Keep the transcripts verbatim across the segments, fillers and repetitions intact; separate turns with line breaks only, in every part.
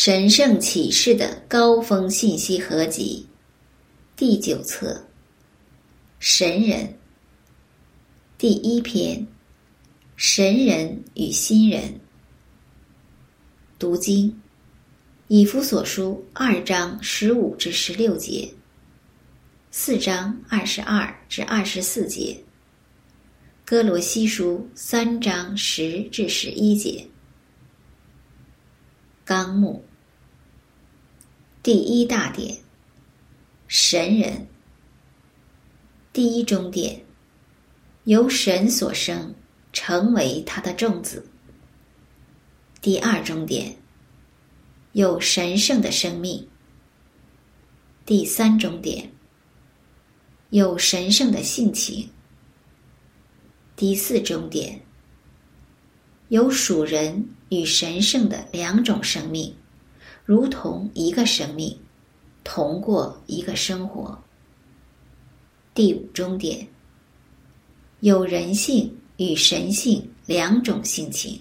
神圣启示的高峰信息合集，第九册，神人，第一篇，神人与新人。读经，以弗所书二章十五至十六节，四章二十二至二十四节，哥罗西书三章十至十一节。纲目：第一大点，神人。第一中点，由神所生，成为他的众子。第二中点，有神圣的生命。第三中点，有神圣的性情。第四中点，有属人与神圣的两种生命，如同一个生命，同过一个生活。第五中点，有人性与神性两种性情。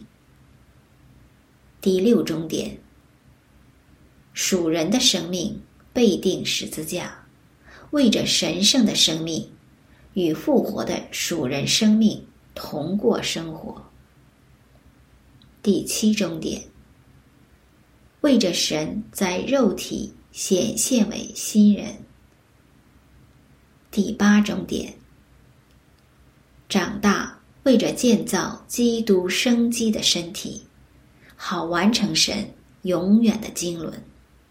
第六中点，属人的生命被钉十字架，为着神圣的生命与复活的属人生命同过生活。第七中点，为着神在肉体显现为新人。第八中点，长大为着建造基督生机的身体，好完成神永远的经纶。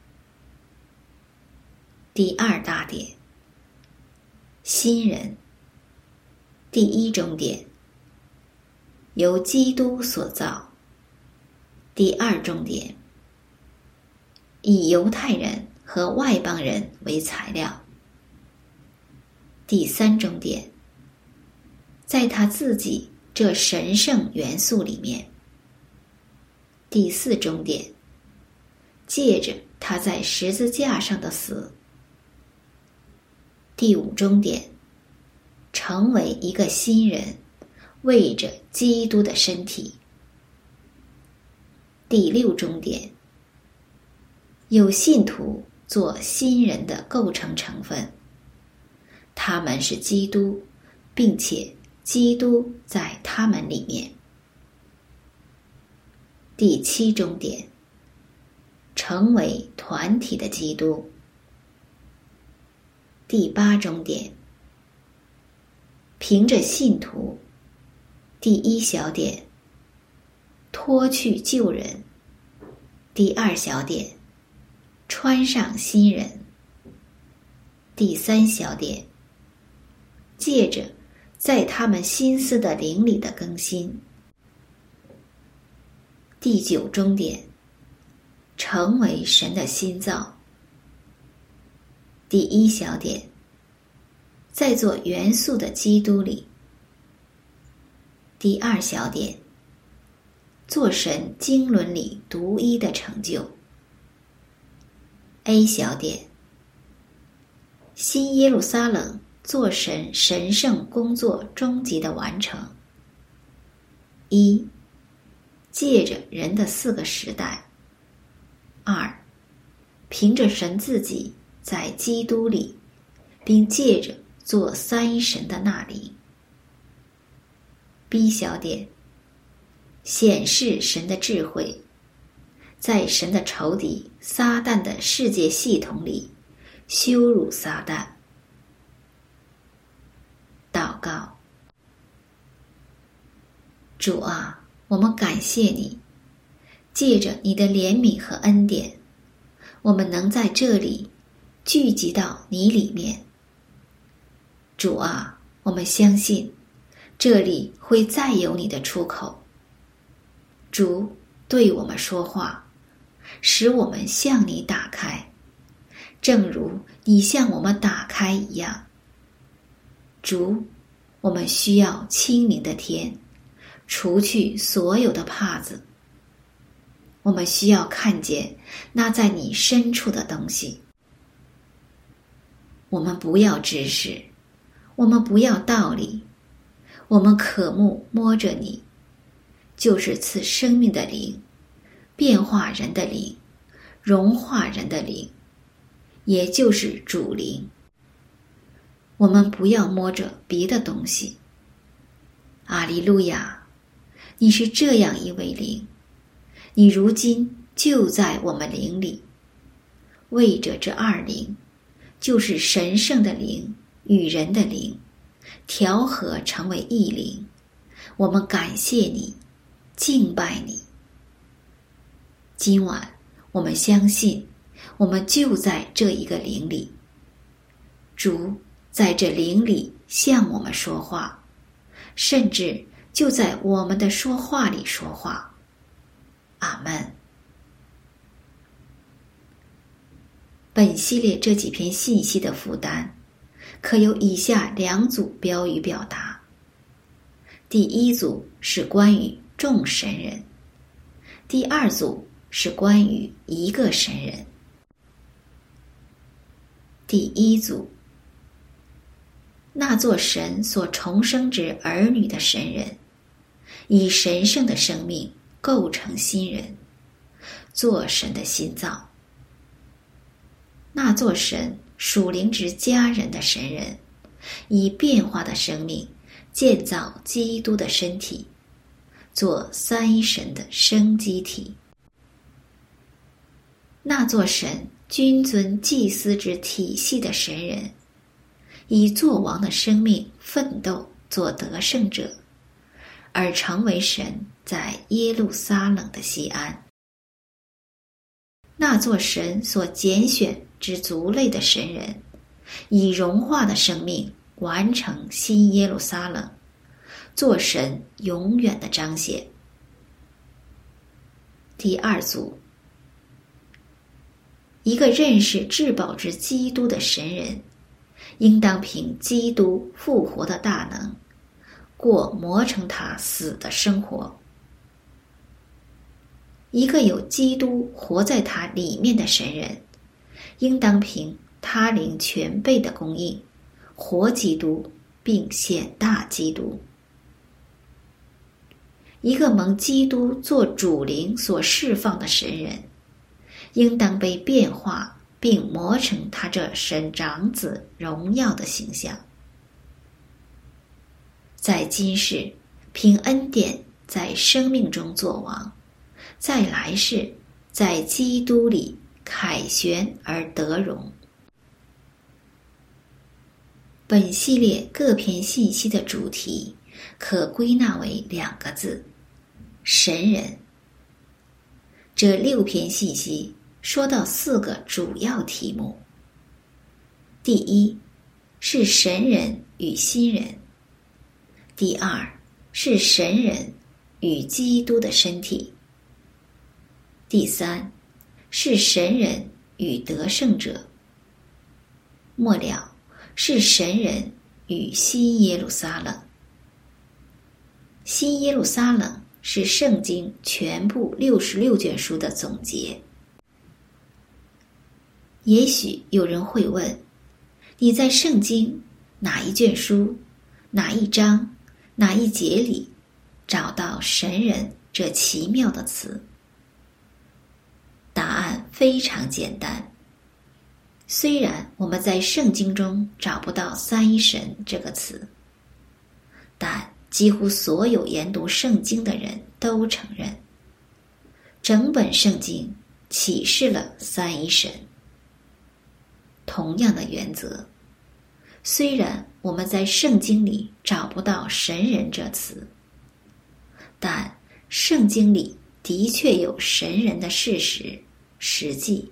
第二大点，新人。第一中点，由基督所造。第二重点，以犹太人和外邦人为材料。第三重点，在他自己这神圣元素里面。第四重点，借着他在十字架上的死。第五重点，成为一个新人，为着基督的身体。第六中点，有信徒做新人的构成成分，他们是基督，并且基督在他们里面。第七中点，成为团体的基督。第八中点，凭着信徒。第一小点，脱去旧人。第二小点，穿上新人。第三小点，借着在他们心思的灵里的更新。第九中点，成为神的新造。第一小点，在做元素的基督里。第二小点，做神经纶里独一的成就。A 小点，新耶路撒冷做神神圣工作终极的完成。一，借着人的四个时代。二，凭着神自己在基督里，并借着做三一神的那灵。B 小点，显示神的智慧，在神的仇敌撒旦的世界系统里羞辱撒旦。祷告：主啊，我们感谢你，借着你的怜悯和恩典，我们能在这里聚集到你里面。主啊，我们相信这里会再有你的出口。主对我们说话，使我们向你打开，正如你向我们打开一样。主，我们需要清明的天，除去所有的帕子。我们需要看见那在你深处的东西。我们不要知识，我们不要道理，我们渴慕摸着你，就是赐生命的灵，变化人的灵， 融化人的灵，也就是主灵。我们不要摸着别的东西。阿利路亚，你是这样一位灵，你如今就在我们灵里，为着这二灵，就是神圣的灵与人的灵，调和成为一灵。我们感谢你，敬拜你。今晚我们相信，我们就在这一个灵里，主在这灵里向我们说话，甚至就在我们的说话里说话。阿们。本系列这几篇信息的负担，可有以下两组标语表达。第一组是关于众神人，第二组是关于一个神人。第一组，那做神所重生之儿女的神人，以神圣的生命构成新人，做神的新造。那做神属灵之家人的神人，以变化的生命建造基督的身体，做三一神的生机体。那做神君尊祭司之体系的神人，以作王的生命奋斗做得胜者，而成为神在耶路撒冷的西安。那做神所拣选之族类的神人，以融化的生命完成新耶路撒冷，做神永远的彰显。第二组，一个认识至宝之基督的神人，应当凭基督复活的大能，过磨成他死的生活。一个有基督活在他里面的神人，应当凭他灵全备的供应，活基督并显大基督。一个蒙基督做主灵所释放的神人，应当被变化并磨成他这神长子荣耀的形象。在今世凭恩典在生命中作王，在来世在基督里凯旋而得荣。本系列各篇信息的主题可归纳为两个字：神人。这六篇信息说到四个主要题目。第一是神人与新人，第二是神人与基督的身体，第三是神人与得胜者，末了是神人与新耶路撒冷。新耶路撒冷是圣经全部六十六卷书的总结。也许有人会问，你在圣经哪一卷书、哪一章、哪一节里找到神人这奇妙的词？答案非常简单。虽然我们在圣经中找不到三一神这个词，但几乎所有研读圣经的人都承认，整本圣经启示了三一神。同样的原则，虽然我们在圣经里找不到神人这词，但圣经里的确有神人的事实实际。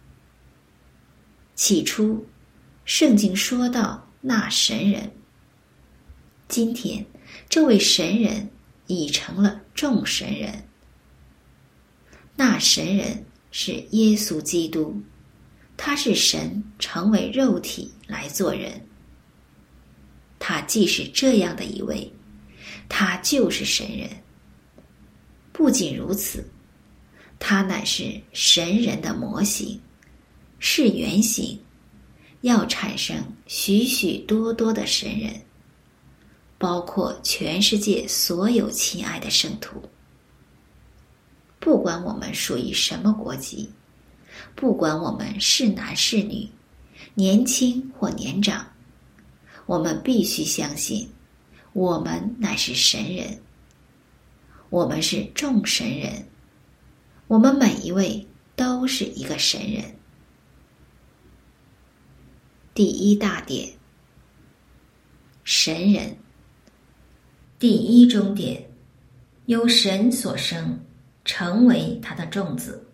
起初圣经说到那神人，今天这位神人已成了众神人。那神人是耶稣基督，他是神成为肉体来做人。他既是这样的一位，他就是神人。不仅如此，他乃是神人的模型，是原型，要产生许许多多的神人，包括全世界所有亲爱的圣徒。不管我们属于什么国籍， 不管我们是男是女，年轻或年长，我们必须相信，我们乃是神人，我们是众神人，我们每一位都是一个神人。第一大点，神人。第一中点，由神所生，成为他的众子。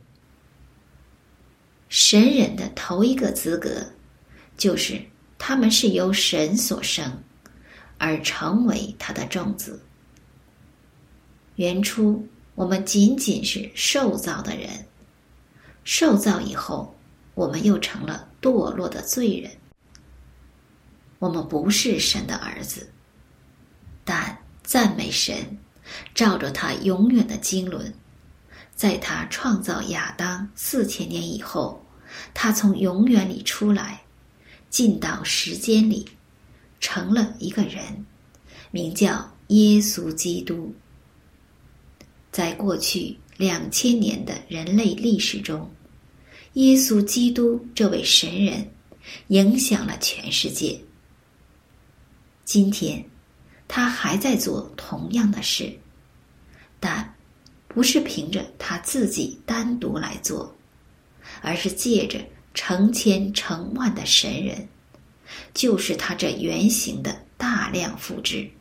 神人的头一个资格，就是他们是由神所生，而成为他的众子。原初我们仅仅是受造的人，受造以后，我们又成了堕落的罪人。我们不是神的儿子，但赞美神，照着他永远的经纶，在他创造亚当四千年以后，他从永远里出来，进到时间里，成了一个人，名叫耶稣基督。在过去两千年的人类历史中，耶稣基督这位神人影响了全世界。今天他还在做同样的事，但不是凭着他自己单独来做，而是借着成千成万的神人，就是他这原型的大量复制。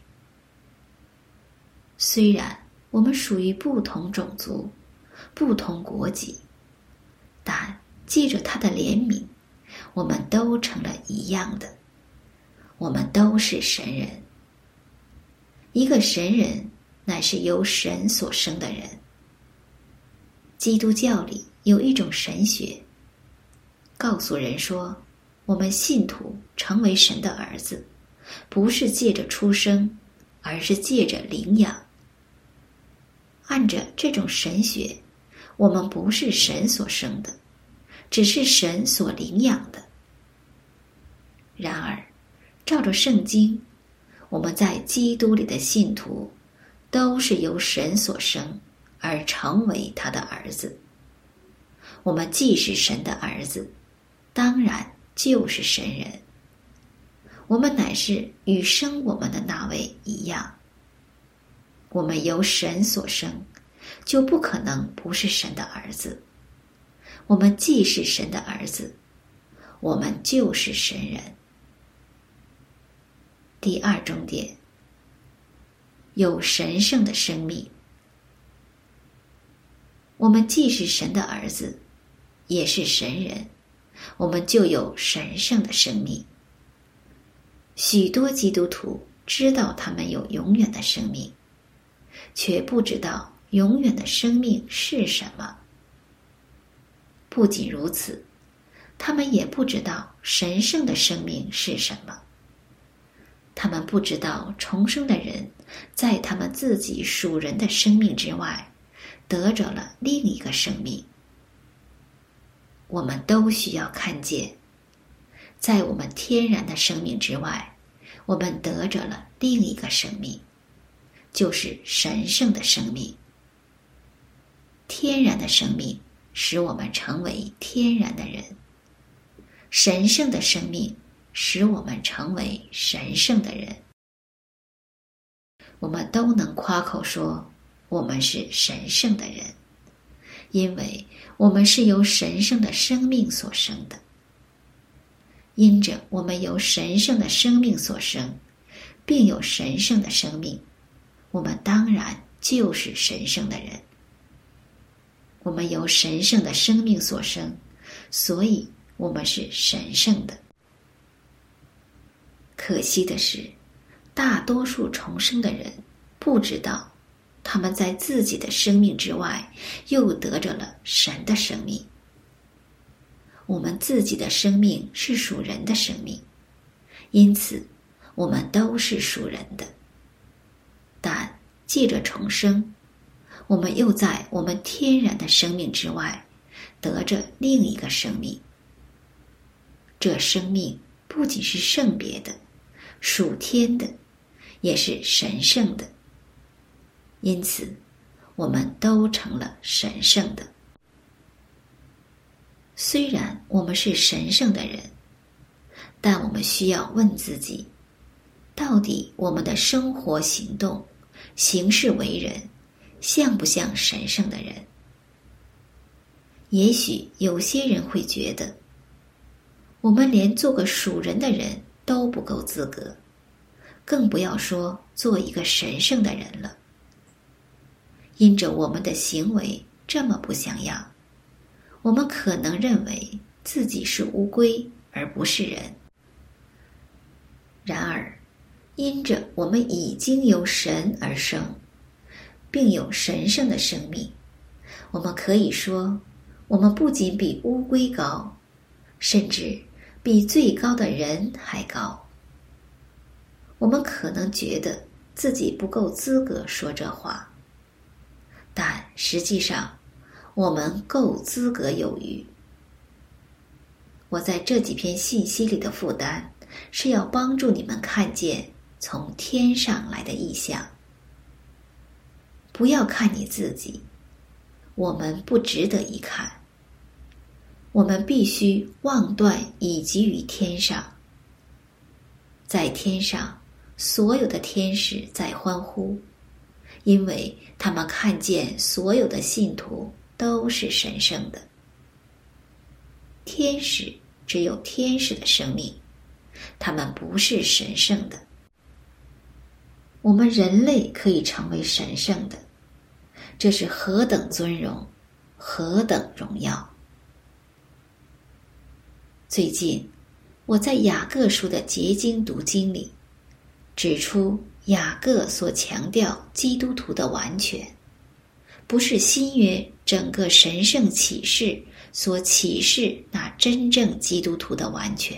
虽然我们属于不同种族、不同国籍，但借着他的怜悯，我们都成了一样的，我们都是神人。一个神人乃是由神所生的人。基督教里有一种神学，告诉人说，我们信徒成为神的儿子，不是借着出生，而是借着领养。按着这种神学，我们不是神所生的，只是神所领养的。然而，照着圣经，我们在基督里的信徒都是由神所生，而成为他的儿子。我们既是神的儿子，当然就是神人。我们乃是与生我们的那位一样。我们由神所生，就不可能不是神的儿子。我们既是神的儿子，我们就是神人。第二重点，有神圣的生命。我们既是神的儿子，也是神人，我们就有神圣的生命。许多基督徒知道他们有永远的生命，却不知道永远的生命是什么。不仅如此，他们也不知道神圣的生命是什么。他们不知道重生的人在他们自己属人的生命之外，得着了另一个生命。我们都需要看见，在我们天然的生命之外，我们得着了另一个生命，就是神圣的生命。天然的生命使我们成为天然的人，神圣的生命使我们成为神圣的人。我们都能夸口说我们是神圣的人，因为我们是由神圣的生命所生的。因着我们由神圣的生命所生，并有神圣的生命，我们当然就是神圣的人。我们由神圣的生命所生，所以我们是神圣的。可惜的是，大多数重生的人不知道，他们在自己的生命之外，又得着了神的生命。我们自己的生命是属人的生命，因此我们都是属人的。但借着重生，我们又在我们天然的生命之外，得着另一个生命。这生命不仅是圣别的、属天的，也是神圣的。因此，我们都成了神圣的。 虽然我们是神圣的人，但我们需要问自己，到底我们的生活行动、行事为人，像不像神圣的人？也许有些人会觉得，我们连做个属人的人都不够资格，更不要说做一个神圣的人了。因着我们的行为这么不像样，我们可能认为自己是乌龟而不是人。然而，因着我们已经由神而生，并有神圣的生命，我们可以说，我们不仅比乌龟高，甚至比最高的人还高。我们可能觉得自己不够资格说这话，但实际上我们够资格有余。我在这几篇信息里的负担，是要帮助你们看见从天上来的意象。不要看你自己，我们不值得一看。我们必须望断以及于天上。在天上，所有的天使在欢呼，因为他们看见所有的信徒都是神圣的。天使只有天使的生命，他们不是神圣的。我们人类可以成为神圣的，这是何等尊荣，何等荣耀！最近，我在雅各书的结晶读经里，指出雅各所强调基督徒的完全，不是新约整个神圣启示所启示那真正基督徒的完全。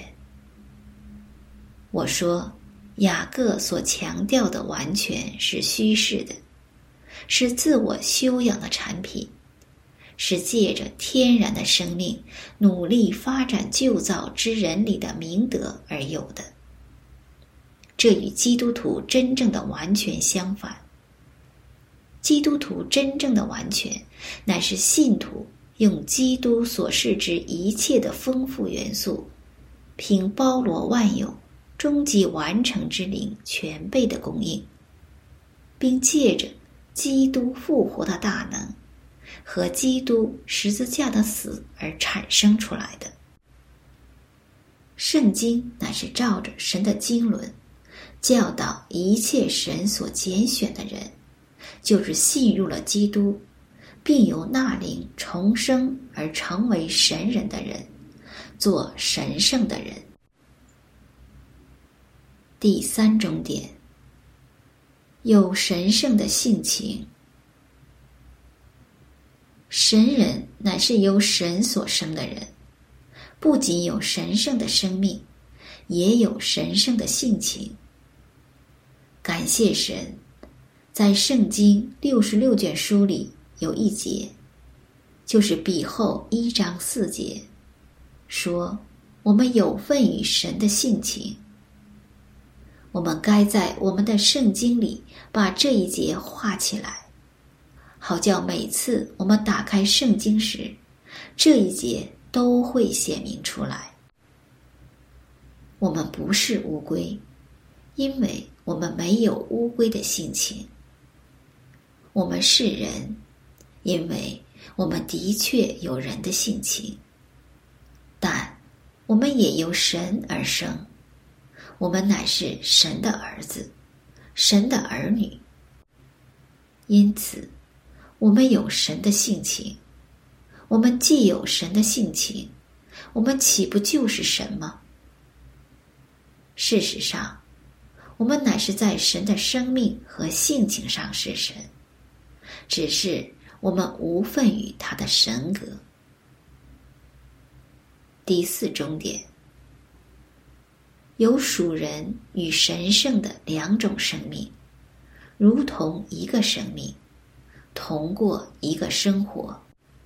我说，雅各所强调的完全是虚饰的，是自我修养的产品，是借着天然的生命努力发展旧造之人里的明德而有的。这与基督徒真正的完全相反。基督徒真正的完全，乃是信徒用基督所示之一切的丰富元素，凭包罗万有、终极完成之灵全备的供应，并借着基督复活的大能和基督十字架的死而产生出来的。圣经乃是照着神的经纶，教导一切神所拣选的人，就是信入了基督，并由那灵重生而成为神人的人，做神圣的人。第三重点，有神圣的性情。神人乃是由神所生的人，不仅有神圣的生命，也有神圣的性情。感谢神，在圣经六十六卷书里有一节，就是彼后一章四节，说我们有份与神的性情。我们该在我们的圣经里把这一节画起来，好叫每次我们打开圣经时，这一节都会显明出来。我们不是乌龟，因为我们没有乌龟的性情。我们是人，因为我们的确有人的性情。但我们也由神而生，我们乃是神的儿子，神的儿女。因此，我们有神的性情。我们既有神的性情，我们岂不就是神吗？事实上，我们乃是在神的生命和性情上是神，只是我们无份于他的神格。第四重点，有属人与神圣的两种生命，如同一个生命，同过一个生活。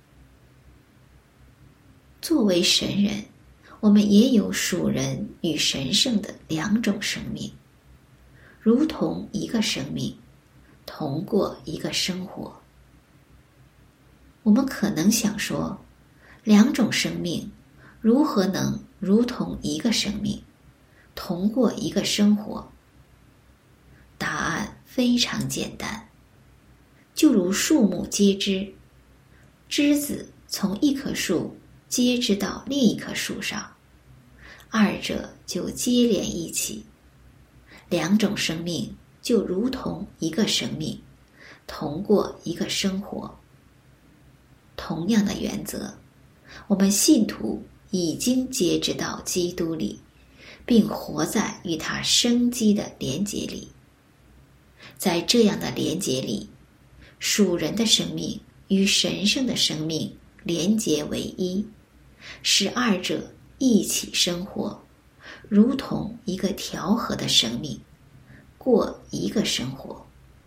作为神人，我们也有属人与神圣的两种生命，如同一个生命，同过一个生活。我们可能想说， 两种生命如何能如同一个生命，同过一个生活？答案非常简单，就如树木接枝，枝子从一棵树接枝到另一棵树上，二者就接连一起。两种生命就如同一个生命，同过一个生活。同样的原则，我们信徒已经接枝到基督里，并活在与他生机的连结里。在这样的连结里，属人的生命与神圣的生命连结为一，使二者一起生活，如同一个调和的生命，过一个生活。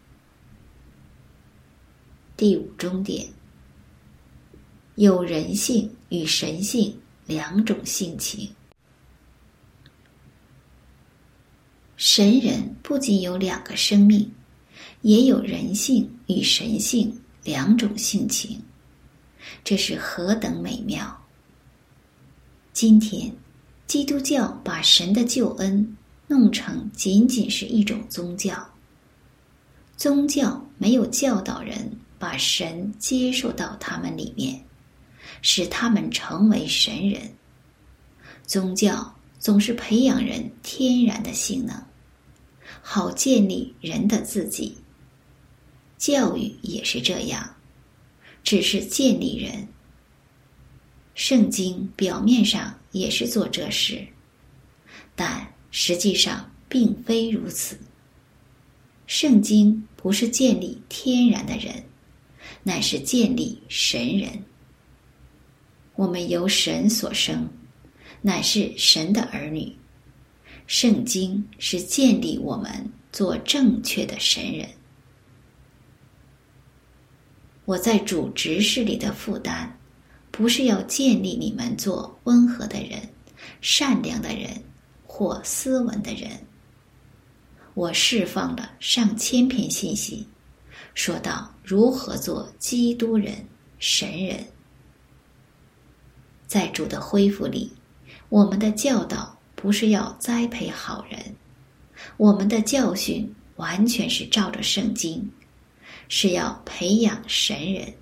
第五中点，有人性与神性两种性情。神人不仅有两个生命，也有人性与神性两种性情，这是何等美妙！今天，基督教把神的救恩弄成仅仅是一种宗教。宗教没有教导人把神接受到他们里面，使他们成为神人。宗教总是培养人天然的性能，好建立人的自己。教育也是这样，只是建立人。圣经表面上也是做这事，但实际上并非如此。圣经不是建立天然的人，乃是建立神人。我们由神所生，乃是神的儿女。圣经是建立我们做正确的神人。我在主执事里的负担，不是要建立你们做温和的人、善良的人或斯文的人。我释放了上千篇信息，说到如何做基督人、神人。在主的恢复里，我们的教导不是要栽培好人，我们的教训完全是照着圣经，是要培养神人。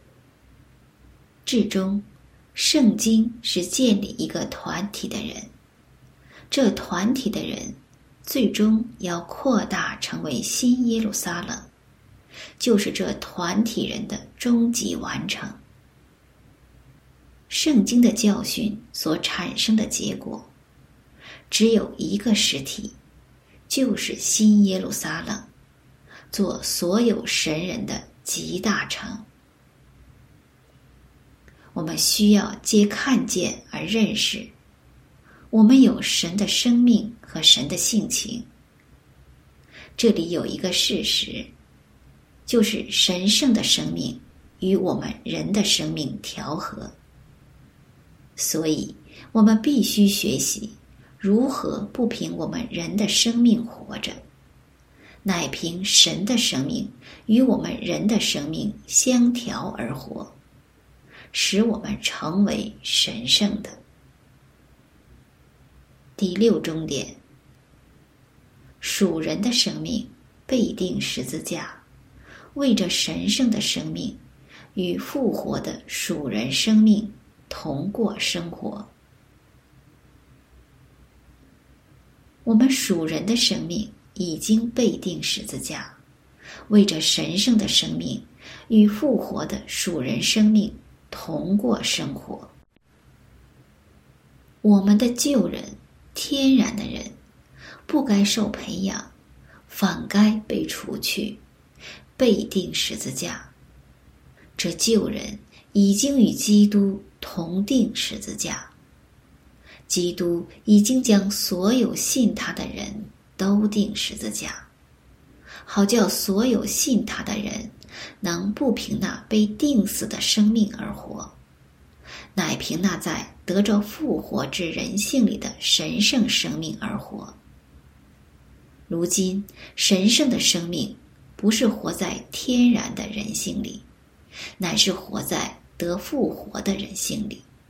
至终，圣经是建立一个团体的人，这团体的人最终要扩大成为新耶路撒冷，就是这团体人的终极完成。圣经的教训所产生的结果，只有一个实体，就是新耶路撒冷，做所有神人的集大成。我们需要皆看见而认识，我们有神的生命和神的性情。这里有一个事实，就是神圣的生命与我们人的生命调和。所以我们必须学习如何不凭我们人的生命活着，乃凭神的生命与我们人的生命相调而活，使我们成为神圣的。第六中点，属人的生命背定十字架，为着神圣的生命与复活的属人生命同过生活。我们属人的生命已经背定十字架，为着神圣的生命与复活的属人生命同过生活。我们的旧人，天然的人，不该受培养，反该被除去，背定十字架。这旧人已经与基督同定十字架，基督已经将所有信他的人都定十字架，好叫所有信他的人能不凭那被定死的生命而活，乃凭那在得着复活之人性里的神圣生命而活。如今神圣的生命不是活在天然的人性里，乃是活在得复活的人性里。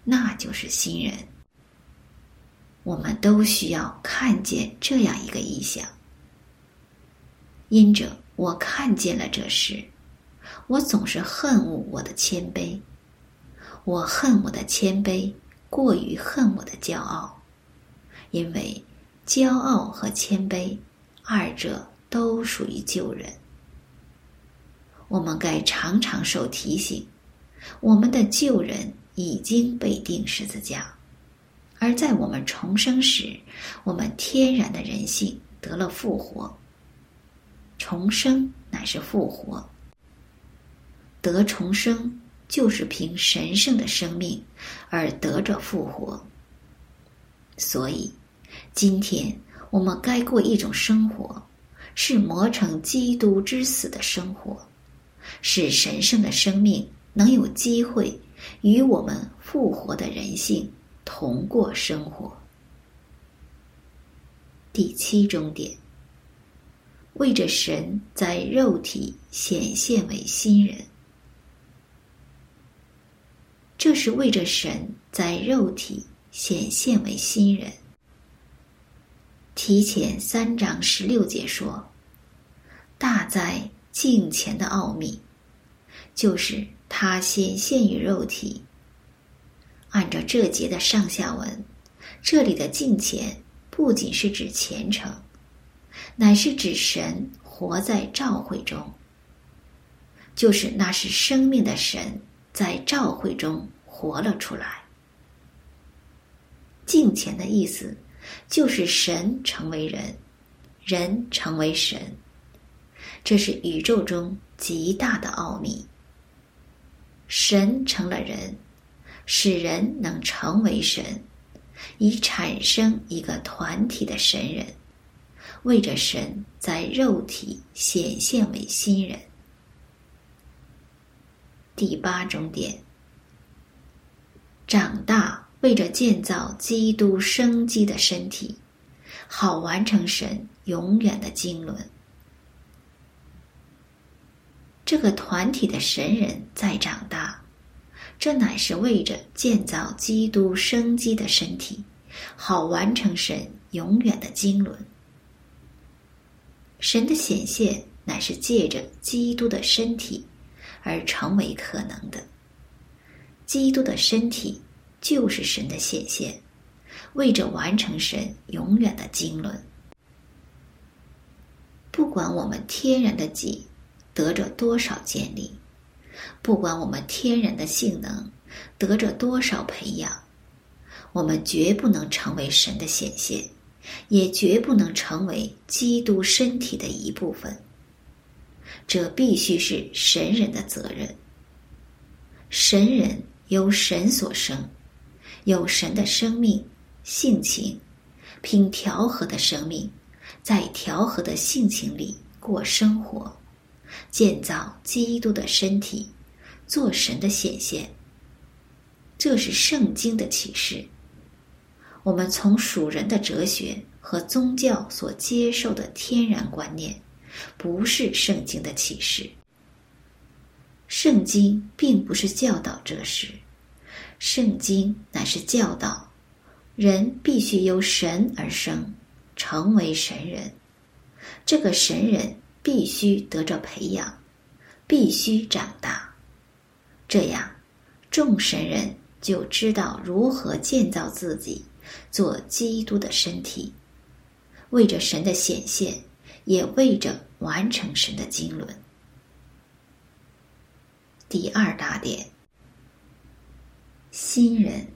那就是新人。我们都需要看见这样一个意象。因着我看见了这事，我总是恨恶我的谦卑。我恨我的谦卑过于恨我的骄傲，因为骄傲和谦卑二者都属于旧人。我们该常常受提醒，我们的旧人已经被钉十字架，而在我们重生时，我们天然的人性得了复活。重生乃是复活，得重生就是凭神圣的生命而得着复活。所以今天我们该过一种生活，是磨成基督之死的生活，使神圣的生命能有机会与我们复活的人性同过生活。第七中点，为着神在肉体显现为新人。这是为着神在肉体显现为新人。提前三章十六节说，大在敬虔的奥秘，就是他显现于肉体。按照这节的上下文，这里的敬虔不仅是指虔诚，乃是指神活在召会中，就是那是生命的神在召会中活了出来。敬虔的意思就是神成为人，人成为神，这是宇宙中极大的奥秘。神成了人，使人能成为神，以产生一个团体的神人，为着神在肉体显现为新人。第八中点，长大为着建造基督生机的身体，好完成神永远的经纶。这个团体的神人在长大，这乃是为着建造基督生机的身体，好完成神永远的经纶。神的显现乃是借着基督的身体而成为可能的。基督的身体就是神的显现，为着完成神永远的经纶。不管我们天然的己得着多少建立，不管我们天然的性能得着多少培养，我们绝不能成为神的显现，也绝不能成为基督身体的一部分。这必须是神人的责任。神人由神所生，有神的生命、性情，凭调和的生命，在调和的性情里过生活，建造基督的身体，做神的显现。这是圣经的启示。我们从属人的哲学和宗教所接受的天然观念，不是圣经的启示。圣经并不是教导这事，圣经乃是教导人必须由神而生，成为神人。这个神人必须得着培养，必须长大，这样众神人就知道如何建造自己，做基督的身体，为着神的显现，也为着完成神的经纶。第二大点，新人。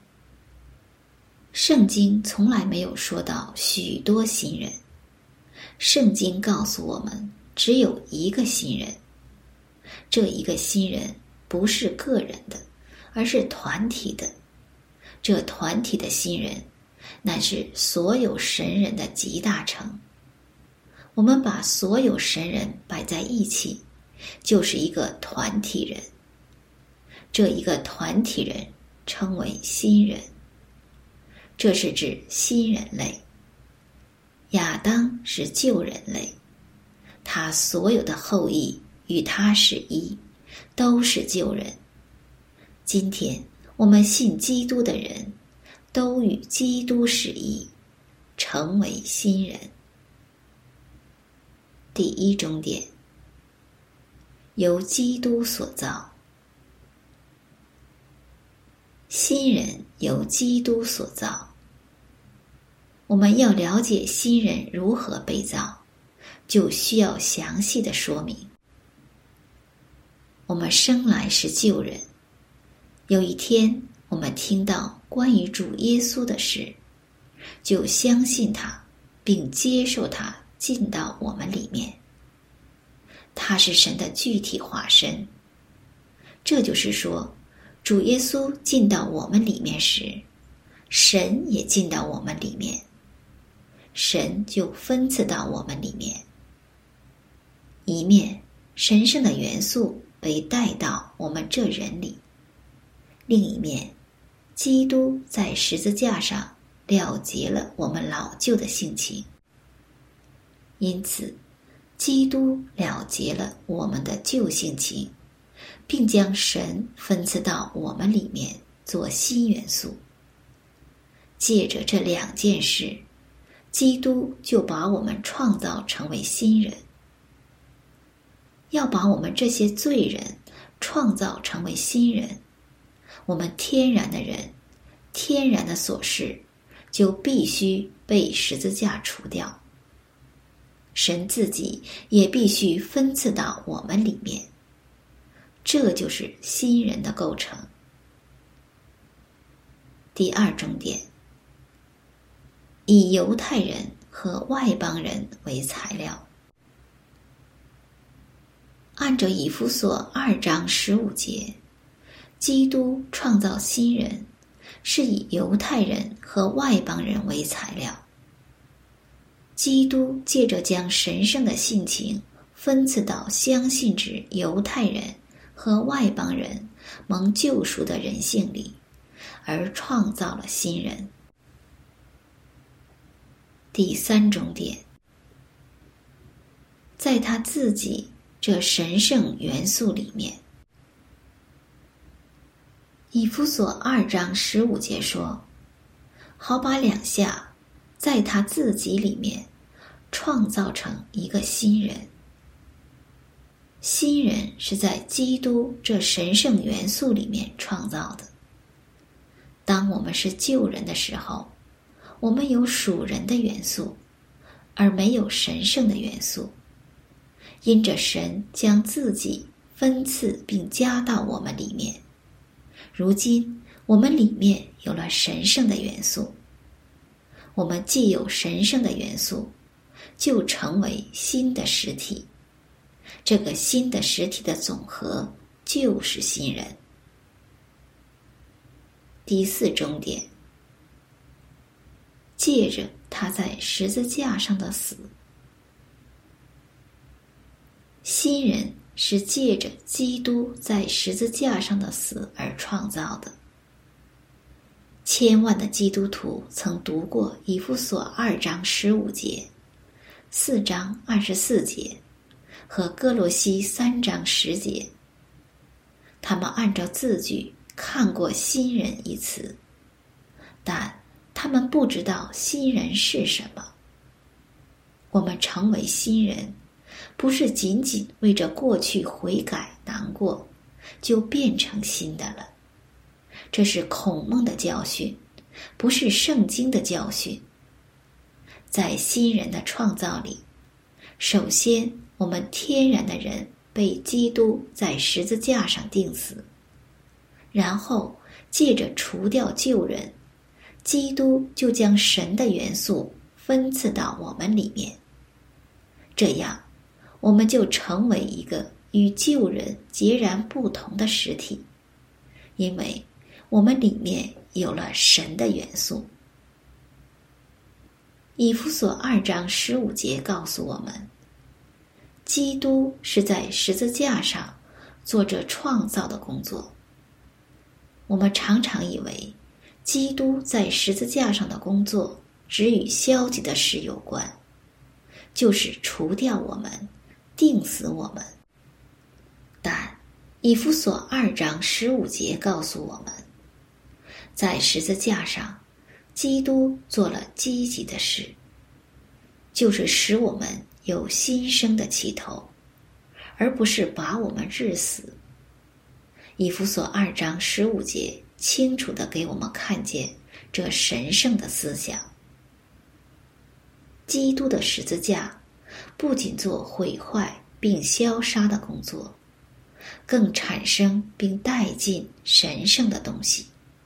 圣经从来没有说到许多新人，圣经告诉我们只有一个新人。这一个新人不是个人的，而是团体的。这团体的新人乃是所有神人的集大成。我们把所有神人摆在一起，就是一个团体人。这一个团体人称为新人，这是指新人类。亚当是旧人类，他所有的后裔与他是一，都是旧人。今天我我们信基督的人都与基督使一，成为新人。第一终点，由基督所造。新人由基督所造。我们要了解新人如何被造，就需要详细的说明。我们生来是旧人，有一天我们听到关于主耶稣的事，就相信他，并接受他进到我们里面。他是神的具体化身。这就是说，主耶稣进到我们里面时，神也进到我们里面，神就分赐到我们里面。一面，神圣的元素被带到我们这人里；另一面，基督在十字架上了结了我们老旧的性情。因此，基督了结了我们的旧性情，并将神分赐到我们里面做新元素。借着这两件事，基督就把我们创造成为新人。要把我们这些罪人创造成为新人，我们天然的人、天然的琐事就必须被十字架除掉。神自己也必须分赐到我们里面，这就是新人的构成。第二重点，以犹太人和外邦人为材料。按照以弗所二章十五节，基督创造新人，是以犹太人和外邦人为材料。基督借着将神圣的性情分赐到相信之犹太人和外邦人蒙救赎的人性里，而创造了新人。第三重点，在他自己这神圣元素里面。以弗所二章十五节说，好把两下在他自己里面创造成一个新人。新人是在基督这神圣元素里面创造的。当我们是旧人的时候，我们有属人的元素，而没有神圣的元素。因着神将自己分赐并加到我们里面，如今我们里面有了神圣的元素。我们既有神圣的元素，就成为新的实体。这个新的实体的总和就是新人。第四重点，借着他在十字架上的死。新人是借着基督在十字架上的死而创造的。千万的基督徒曾读过以弗所二章十五节、四章二十四节和哥罗西三章十节，他们按照字句看过新人一词，但他们不知道新人是什么。我们成为新人，不是仅仅为着过去悔改难过就变成新的了，这是孔孟的教训，不是圣经的教训。在新人的创造里，首先我们天然的人被基督在十字架上钉死，然后借着除掉旧人，基督就将神的元素分赐到我们里面。这样我们就成为一个与旧人截然不同的实体，因为我们里面有了神的元素。以弗所二章十五节告诉我们，基督是在十字架上做着创造的工作。我们常常以为基督在十字架上的工作只与消极的事有关，就是除掉我们，钉死我们。但以弗所二章十五节告诉我们， 在十字架上，基督做了积极的事，就是使我们有新生的起头，而不是把我们治死。以弗所二章十五节清楚地给我们看见这神圣的思想。基督的十字架不仅做毁坏并消杀的工作，更产生并带进神圣的东西。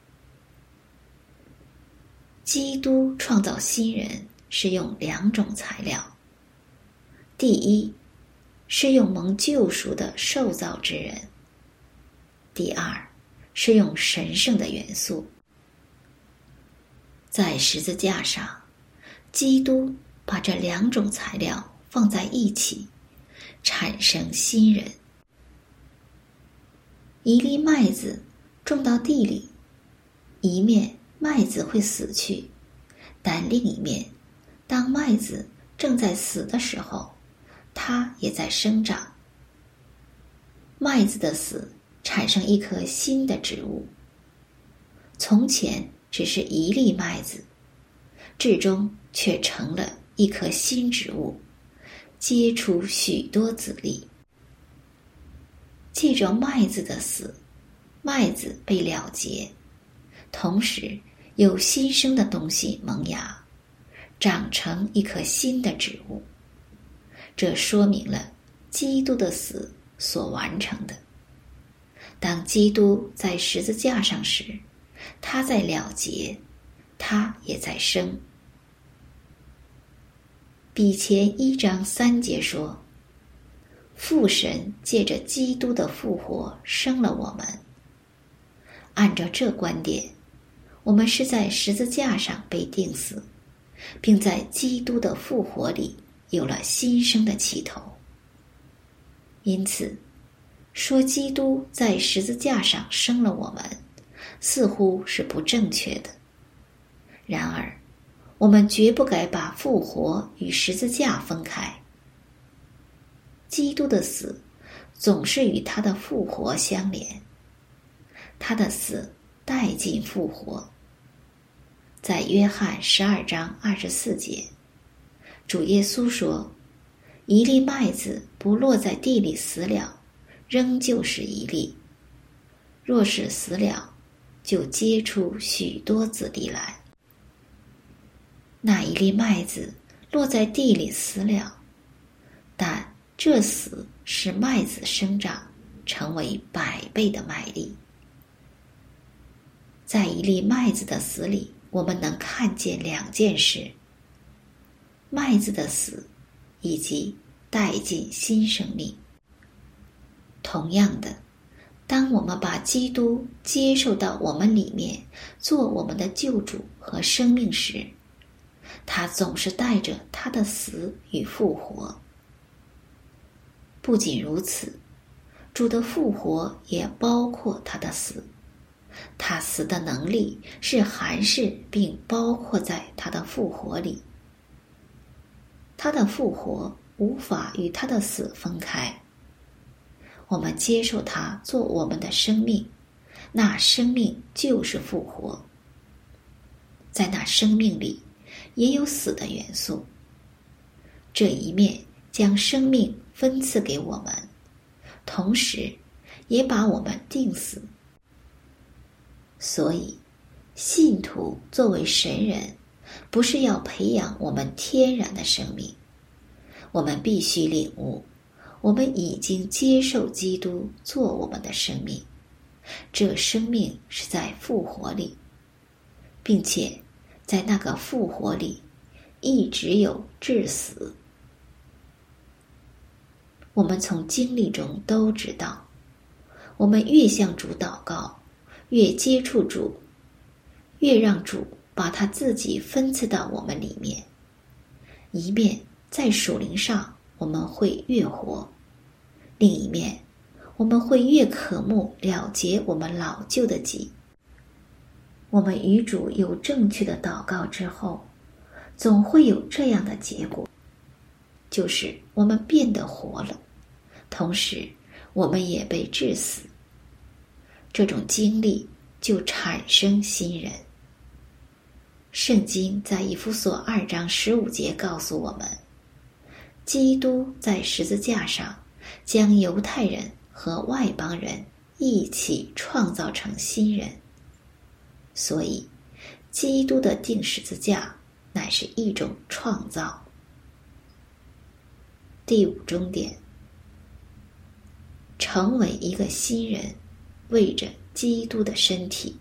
基督创造新人是用两种材料，第一是用蒙救赎的受造之人，第二是用神圣的元素。在十字架上，基督把这两种材料放在一起，产生新人。一粒麦子种到地里，一面麦子会死去，但另一面，当麦子正在死的时候，它也在生长。麦子的死产生一棵新的植物，从前只是一粒麦子，至终却成了一棵新植物，结出许多子粒。借着麦子的死，麦子被了结，同时有新生的东西萌芽，长成一棵新的植物。这说明了基督的死所完成的。当基督在十字架上时，他在了结，他也在生。彼前一章三节说，父神借着基督的复活生了我们。按照这观点，我们是在十字架上被钉死，并在基督的复活里有了新生的起头。因此，说基督在十字架上生了我们，似乎是不正确的。然而，我们绝不该把复活与十字架分开。基督的死总是与他的复活相连，他的死带进复活。在约翰十二章二十四节，主耶稣说，一粒麦子不落在地里死了，仍旧是一粒；若是死了，就结出许多子粒来。那一粒麦子落在地里死了，但这死使麦子生长，成为百倍的麦粒。在一粒麦子的死里，我们能看见两件事：麦子的死，以及带进新生命。同样的，当我们把基督接受到我们里面，做我们的救主和生命时，他总是带着他的死与复活。不仅如此，主的复活也包括他的死。他死的能力是含释并包括在他的复活里。他的复活无法与他的死分开。我们接受他做我们的生命，那生命就是复活。在那生命里也有死的元素。这一面将生命分赐给我们，同时也把我们钉死。所以，信徒作为神人，不是要培养我们天然的生命。我们必须领悟，我们已经接受基督做我们的生命，这生命是在复活里，并且在那个复活里一直有致死。我们从经历中都知道，我们越向主祷告，越接触主，越让主把他自己分赐到我们里面，一面在属灵上我们会越活，另一面我们会越渴慕了结我们老旧的己。我们与主有正确的祷告之后，总会有这样的结果，就是我们变得活了，同时我们也被致死。这种经历就产生新人。圣经在以弗所二章十五节告诉我们，基督在十字架上将犹太人和外邦人一起创造成新人。所以，基督的钉十字架乃是一种创造。第五终点，成为一个新人，为着基督的身体。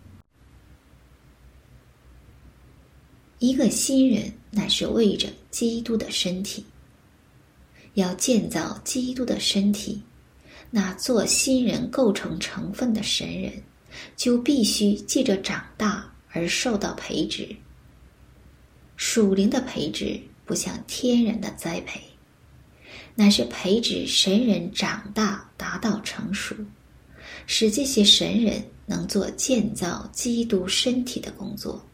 一个新人乃是为着基督的身体。要建造基督的身体，那做新人构成成分的神人，就必须借着长大而受到培植。属灵的培植不像天然的栽培，乃是培植神人长大达到成熟，使这些神人能做建造基督身体的工作。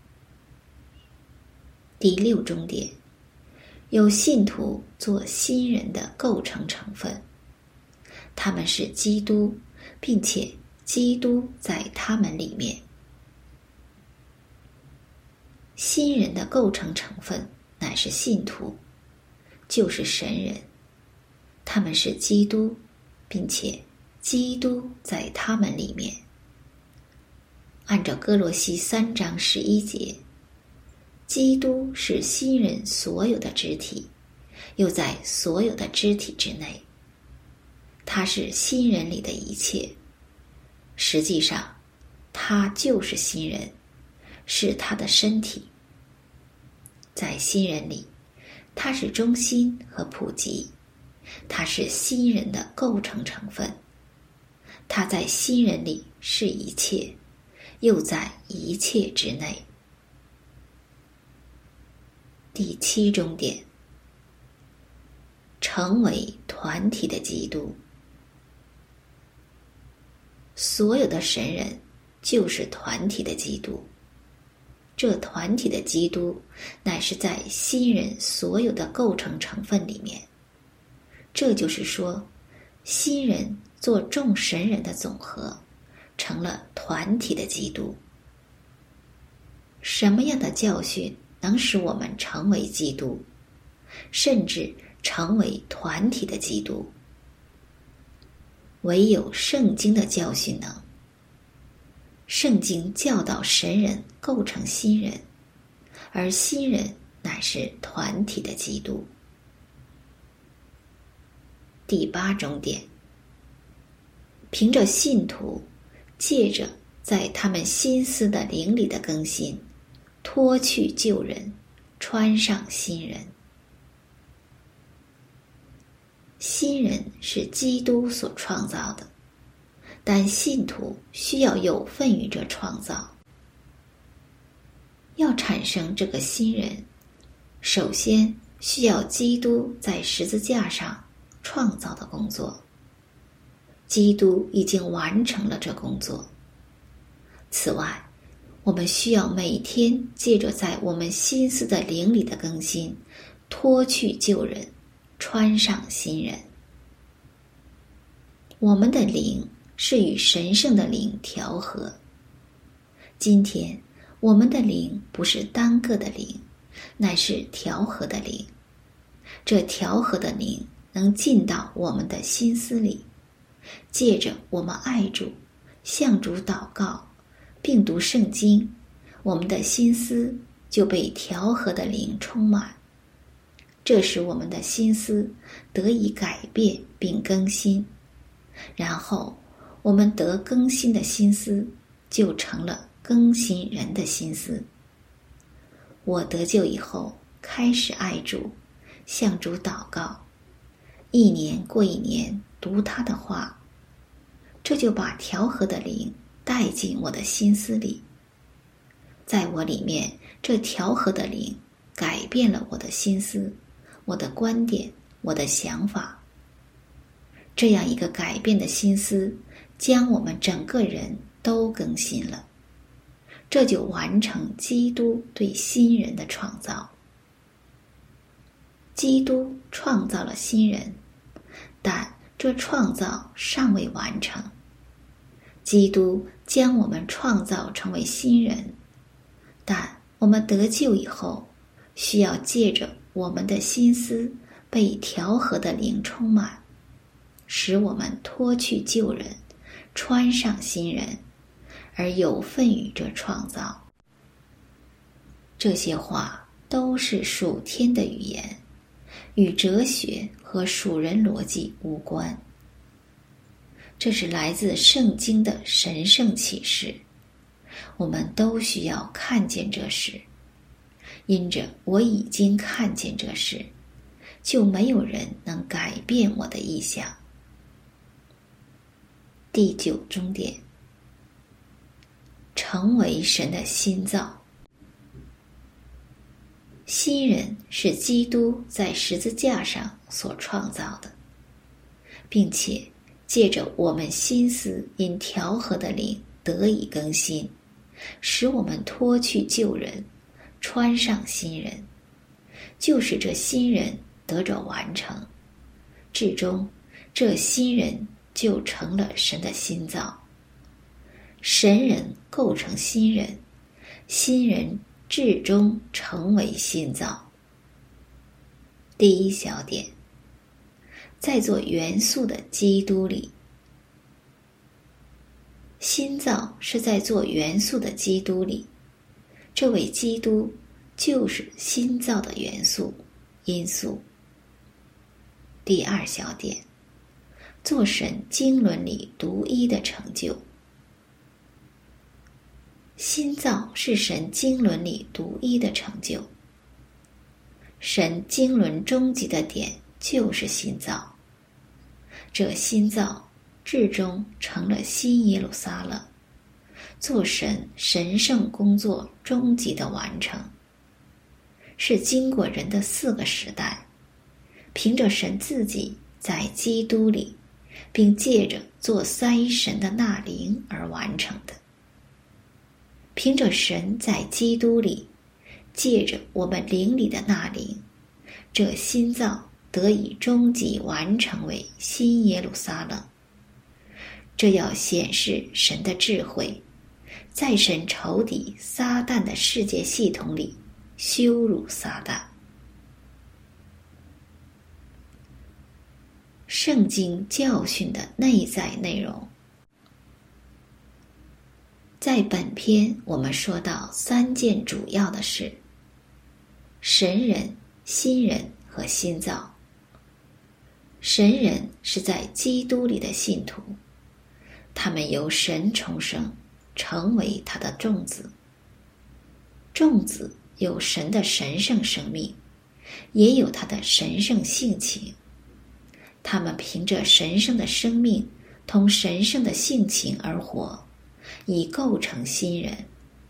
第六终点，有信徒做新人的构成成分，他们是基督，并且基督在他们里面。新人的构成成分乃是信徒，就是神人，他们是基督，并且基督在他们里面。按照哥罗西三章十一节，基督是新人所有的肢体，又在所有的肢体之内。他是新人里的一切，实际上他就是新人，是他的身体。在新人里，他是中心和普及，他是新人的构成成分。他在新人里是一切，又在一切之内。第七终点，成为团体的基督。所有的神人就是团体的基督，这团体的基督乃是在新人所有的构成成分里面。这就是说，新人做众神人的总和，成了团体的基督。什么样的教训能使我们成为基督，甚至成为团体的基督？唯有圣经的教训能。圣经教导神人构成新人，而新人乃是团体的基督。第八终点，凭着信徒，借着在他们心思的灵里的更新，脱去旧人，穿上新人。新人是基督所创造的，但信徒需要有份于这创造。要产生这个新人，首先需要基督在十字架上创造的工作。基督已经完成了这工作。此外，我们需要每天借着在我们心思的灵里的更新，脱去旧人，穿上新人。我们的灵是与神圣的灵调和。今天我们的灵不是单个的灵，乃是调和的灵。这调和的灵能进到我们的心思里，借着我们爱主，向主祷告，并读圣经，我们的心思就被调和的灵充满。这使我们的心思得以改变并更新，然后我们得更新的心思就成了更新人的心思。我得救以后开始爱主，向主祷告，一年过一年读他的话，这就把调和的灵带进我的心思里。在我里面，这调和的灵改变了我的心思，我的观点，我的想法。这样一个改变的心思，将我们整个人都更新了，这就完成基督对新人的创造。基督创造了新人，但这创造尚未完成。基督将我们创造成为新人，但我们得救以后，需要借着我们的心思被调和的灵充满，使我们脱去旧人，穿上新人，而有份于这创造。这些话都是属天的语言，与哲学和属人逻辑无关。这是来自圣经的神圣启示，我们都需要看见这事。因着我已经看见这事，就没有人能改变我的意向。第九终点，成为神的新造。新人是基督在十字架上所创造的，并且借着我们心思因调和的灵得以更新，使我们脱去旧人，穿上新人，就是这新人得着完成，至终这新人就成了神的新造。神人构成新人，新人至终成为新造。第一小点，在做元素的基督里。新造是在做元素的基督里，这位基督就是新造的元素因素。第二小点，做神经纶里独一的成就。新造是神经纶里独一的成就，神经纶终极的点就是新造，这新造至终成了新耶路撒冷，做神神圣工作终极的完成，是经过人的四个时代，凭着神自己在基督里，并借着做三一神的那灵而完成的。凭着神在基督里，借着我们灵里的那灵，这新造得以终极完成为新耶路撒冷。这要显示神的智慧，在神仇敌撒旦的世界系统里羞辱撒旦。圣经教训的内在内容。在本篇我们说到三件主要的事：神人、新人和新造。神人是在基督里的信徒，他们由神重生，成为他的众子。众子有神的神圣生命，也有他的神圣性情。他们凭着神圣的生命同神圣的性情而活，以构成新人。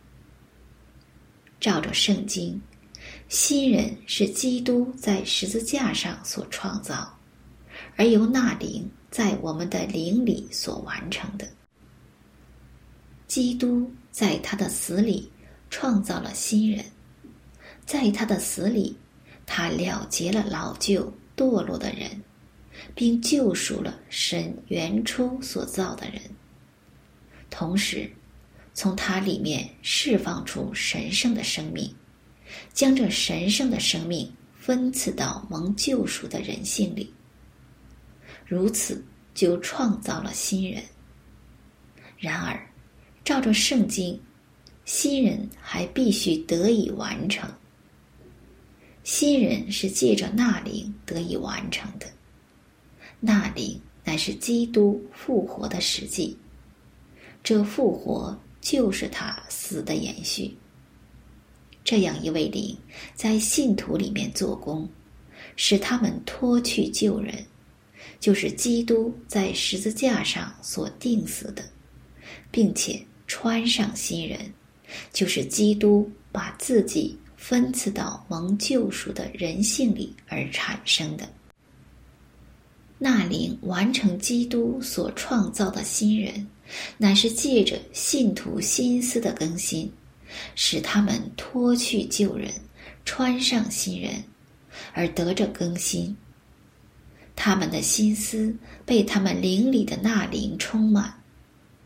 照着圣经，新人是基督在十字架上所创造，而由那灵在我们的灵里所完成的。基督在他的死里创造了新人，在他的死里，他了结了老旧堕落的人，并救赎了神原初所造的人，同时从他里面释放出神圣的生命，将这神圣的生命分赐到蒙救赎的人性里，如此就创造了新人。然而照着圣经，新人还必须得以完成。新人是借着那灵得以完成的，那灵乃是基督复活的实际，这复活就是他死的延续。这样一位灵在信徒里面做工，使他们脱去旧人，就是基督在十字架上所钉死的，并且穿上新人，就是基督把自己分赐到蒙救赎的人性里而产生的。那灵完成基督所创造的新人，乃是借着信徒心思的更新，使他们脱去旧人，穿上新人，而得着更新。他们的心思被他们灵里的那灵充满，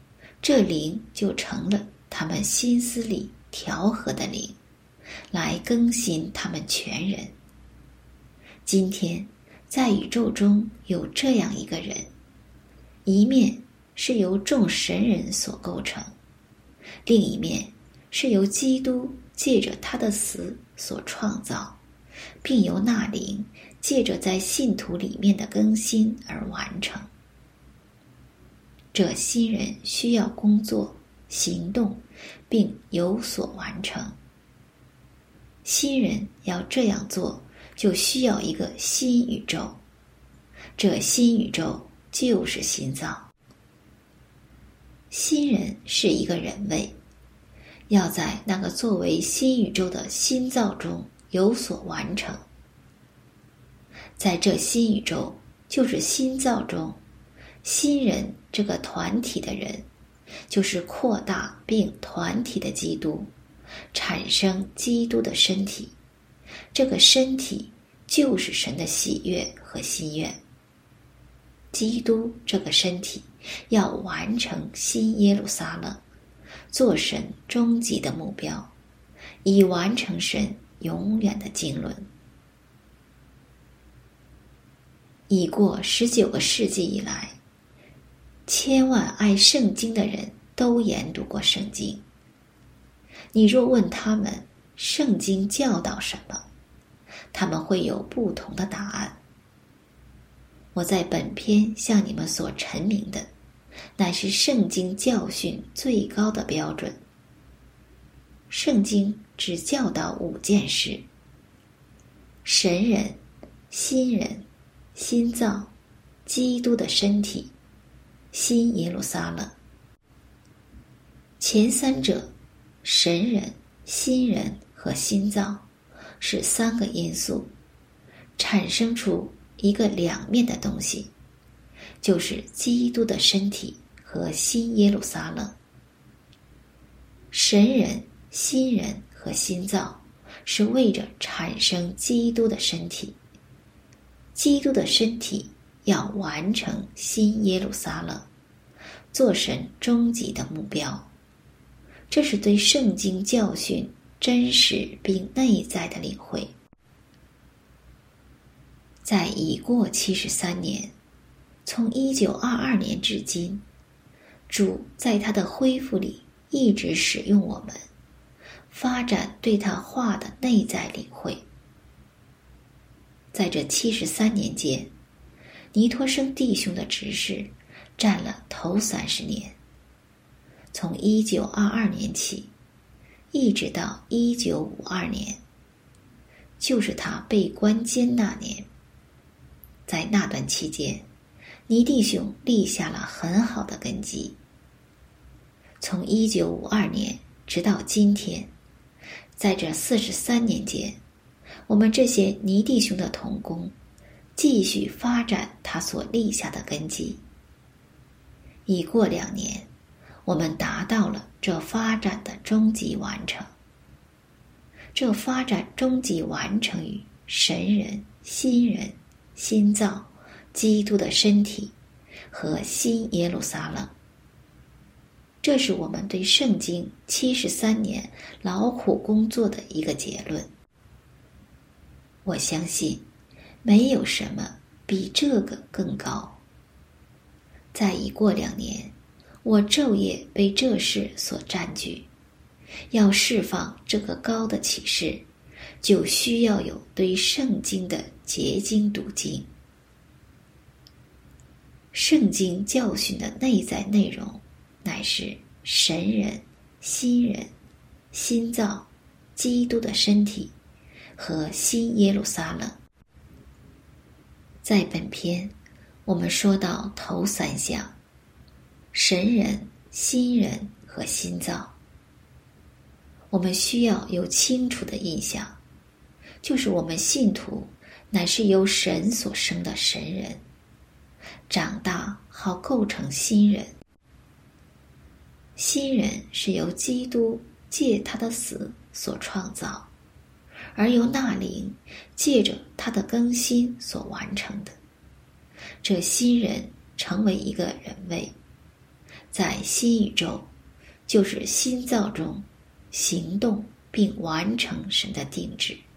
这灵就成了他们心思里调和的灵，来更新他们全人。今天在宇宙中有这样一个人，一面是由众神人所构成，另一面是由基督借着他的死所创造，并由那灵借着在信徒里面的更新而完成。这新人需要工作、行动，并有所完成。新人要这样做，就需要一个新宇宙。这新宇宙就是心造。新人是一个人位，要在那个作为新宇宙的心造中有所完成。在这新宇宙，就是心造中，新人这个团体的人，就是扩大并团体的基督，产生基督的身体。这个身体就是神的喜悦和心愿。基督这个身体要完成新耶路撒冷，做神终极的目标，以完成神永远的经纶。已过十九个世纪以来，千万爱圣经的人都研读过圣经。你若问他们圣经教导什么，他们会有不同的答案。我在本篇向你们所陈明的，乃是圣经教训最高的标准。圣经只教导五件事：神人、新人、新造、基督的身体、新耶路撒冷。前三者，神人、新人和新造，是三个因素，产生出一个两面的东西，就是基督的身体和新耶路撒冷。神人、新人和新造是为着产生基督的身体，基督的身体要完成新耶路撒冷，做神终极的目标。这是对圣经教训真实并内在的领会。在已过七十三年，从一九二二年至今，主在他的恢复里一直使用我们，发展对他话的内在领会。在这七十三年间，尼托生弟兄的执事占了头三十年，从一九二二年起，一直到一九五二年，就是他被关监那年。在那段期间，尼弟兄立下了很好的根基。从一九五二年直到今天，在这四十三年间，我们这些尼弟兄的同工继续发展他所立下的根基。已过两年，我们达到了这发展的终极完成。这发展终极完成于神人、新人、新造、基督的身体和新耶路撒冷。这是我们对圣经七十三年劳苦工作的一个结论。我相信没有什么比这个更高。再已过两年，我昼夜被这事所占据，要释放这个高的启示，就需要有对圣经的结晶读经。圣经教训的内在内容，乃是神人、新人、新造、基督的身体和新耶路撒冷。在本篇，我们说到头三项：神人、新人和新造。我们需要有清楚的印象，就是我们信徒乃是由神所生的神人，长大好构成新人。新人是由基督借他的死所创造，而由那灵借着他的更新所完成的。这新人成为一个人位， 在新宇宙，就是新造中行动并完成神的定制。